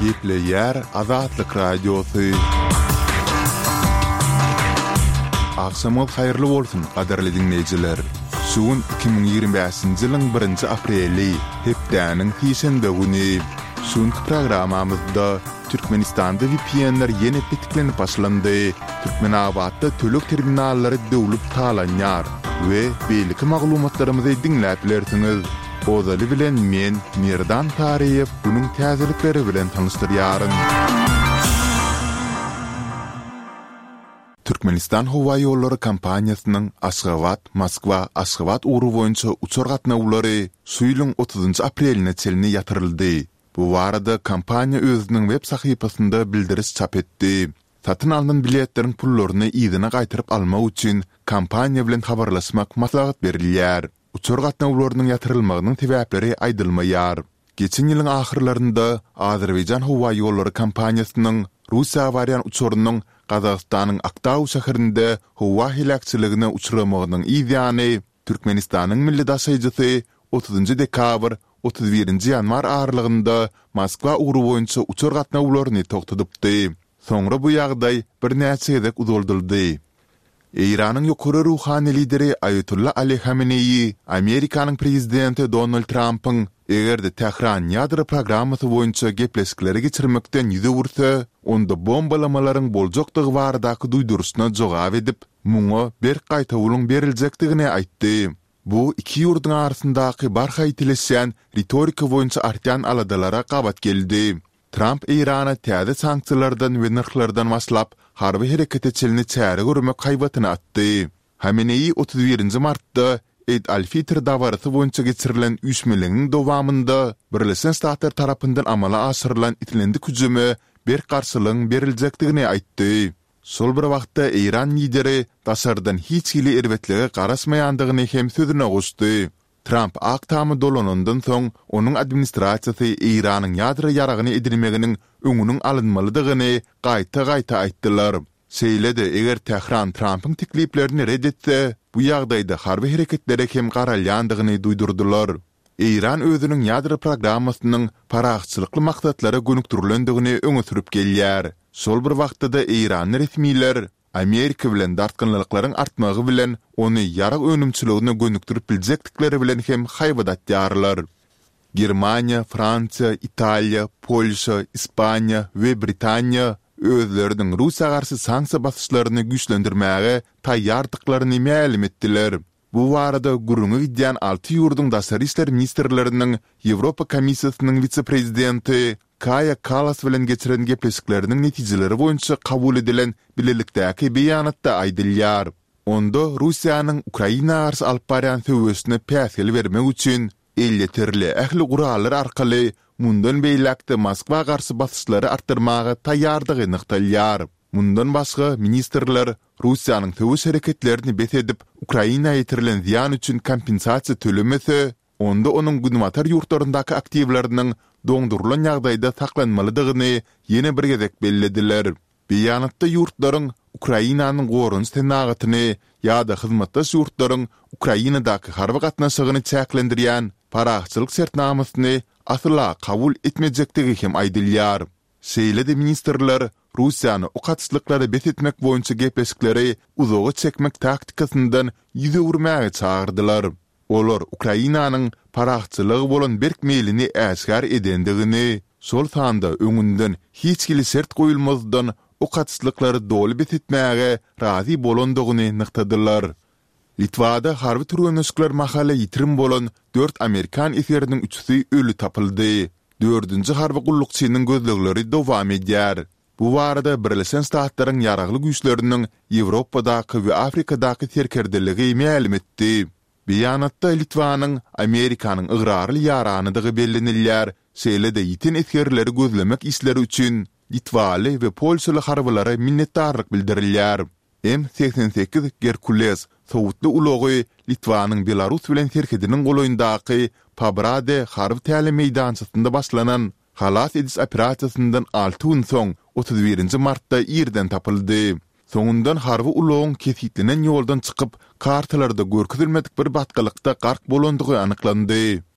Gepleyer Azatlık Radyosu. Akşamınız hayırlı olsun, qadarly dinleyijiler. Sugun 2025-nji ýylyň 1-nji apreli, hepdäniň hiýşende güni. Sugunky programamyzda Türkmenistanda VPN'ler ýene bitiklenip başlandy. Türkmenabadda tölük terminallary döwlüp talanýar we beýleki maglumatlarymyzy dinläp bilersiňiz. Ozaly bilen men Mirdan Tariýew bunyň täzelikleri bilen tanışdyrýaryn. Türkmenistan Hava Yolları kampaniýasynyň Aşgabat-Moskwa Aşgabat uğru boýunça uçar gatnawlary suýlyň 30 apreline çelini ýatyryldy. Bu barada kampaniýa özüniň web sahypasynda bildiriş çap etdi. Satyn alynan biletleriň pullaryny ýygyna gaýtaryp almak üçin kampaniýa bilen habarlaşmak maslahat berilýär. Uçar gatnawlarynyň ýatyrylmagynyň sebäpleri aýdylmaýar. Geçen ýylyň ahyrlarynda Azerbaýjan Hava Yolları kampaniýasynyň Russiýa barýan uçurynyň Qazaqstanyň Aktau şäherinde howa helakçylygyna uçuramagynyň ýa-ni Türkmenistanyň milli daşaýjysy 30 dekabr 31 ýanwar aralygynda Moskwa uğru boýunça uçur gatnawlaryny togtadypdy. Soňra bu ýagdaý bir näçe gezek uzoldyldy. Iranyň ýokary ruhany lideri Ayatullah Ali Khamenei, Amerikanyň prezidenti Donald Trump'yň egerde Tehran ýadro programmasy boýunça gepleşikleri geçirmekden ýüze ursa, onda bombalamalaryň boljakdygy baradaky duýdurusyna jogap edip, muňa bir gaýta ulyň beriljakdygyny aýtdy. Bu iki ýurduň arasyndaky barha ýetileşýän retorika boýunça artýan aladalara gabat geldi. Trump Irana täze sanksiýalardan we narhlardan başlap harby herekete çelini çäre görmek haýbatyny atdy. Khamenei 31 martda Eid al-Fitr dawarasy boýunça geçirilen üýtmeligiň dowamında Birleşen Ştatlar tarapyndan amala aşyrylan itilendik hüjüme bir garşylygyň beriljakdygyny aýtdy. Sol bir wagtda Iran lideri daşardan hiç hili erbetlige garaşmaýandygyny hem sözüne goşdy. Trump aktamy dolanandan soň onuň administrasiýasy Iranyň ýadro ýaragyny edilmeginiň öňüniň alynmalydygyny gaýta aýtdylar. Seýledi, eger Tehran Trump'yň tekliplerini reddetse, bu ýagdaýda harby hereketlere hem garalýandygyny duýdurdylar. Iran özüniň ýadro programmasynyň paraçylykly maksatlary gönükdirilendigini öňe sürüp gelýär. Sol bir wagtda Iran resmiler Amerika bilen dartgynlyklaryň artmagy bilen ony ýarak önümçiligine gönükdirip biljekdikleri bilen hem haýbadatýarlar. Germaniýa, Fransiýa, Italiýa, Polşa, Ispaniýa we Britaniýa özleriniň Russiýa garşy sanksiýa basyşlaryny güýçlendirmäge taýýardyklaryny ma'lum etdiler. Bu barada gurungy gidýän 6 ýurduň daşary işler ministrleriniň Ýewropa Komissiýasynyň vice-prezidenti Kaja Kallas bilen geçiren gepleşikleriniň netijeleri boýunça kabul edilen bilelikdäki beýanatda aýdylýar. Onda Russiýanyň Ukraina garşy alyp barýan söwüşine päsgel bermek üçin elleterli ähli gurallar arkaly mundan beýlekde Moskwa garşy basyşlary artdyrmaga taýýardygy nykdalýar. Mundan başga ministrler Russiýanyň söwüş hereketlerini bet edip Ukrainaýa ýetirilen ziýan üçin kompensasiýa tölemese, onda onuň güdümatar ýurtlaryndaky aktivlarynyň doňdurulan ýagdaýda saklanmalydygyny ýene bir gezek bellediler. Beýanatda ýurtlaryň Ukrainanyň gorunç tenagatyny ýa-da hyzmatdaş ýurtlaryň Ukrainadaky harby gatnaşygyny çäklendirýän paraçylyk sertnamasyny asla kabul etmejekdigi hem aýdylýar. Seýledi ministrler Russiýany o gaçlyklary bet etmek boýunça gepleşikleri uzoga çekmek taktikasyndan ýüze urmäge çağırdylar. Olar Ukrainanyň paraçylygy bolan berk meýlini äsgär edendigini, sol sanda öňünden hiç kili sert goýulmazdan o gaçlyklary doly bet etmäge razy bolandygyny nyktadylar. Litvada harby türgenişler mahala ýitirim bolan 4 Amerikan eseriniň 3-si ölü tapyldy. 4-nji harby gullukçynyň gözlegleri dowam edýär. Bu barada Birleşen Ştatlaryň ýaragly güýçleriniň Ýewropadaky we Afrikadaky terkerdiligi ma'lum etdi. Beýanatda Litvanyň Amerikanyň ıgrarly ýaranydygy bellenilýär. Seýlede ýitin etkerleri gözlemek isleri üçin Litwaly we Polşaly harbylara minnetdarlyk bildirilýär. M88 Herkules sowutly ulogy Litvanyň Belarus bilen terkediniň goloýundaky Pabrade harby tälim meýdançysynda başlanan halas edis operasiýasyndan 6 gün soň 31 martda ýerden tapyldy. Soňundan harby ulogyň kesitlenen ýoldan çykyp kartalarda görkezilmedik bir batgalykda gark bolandygy anyklandy.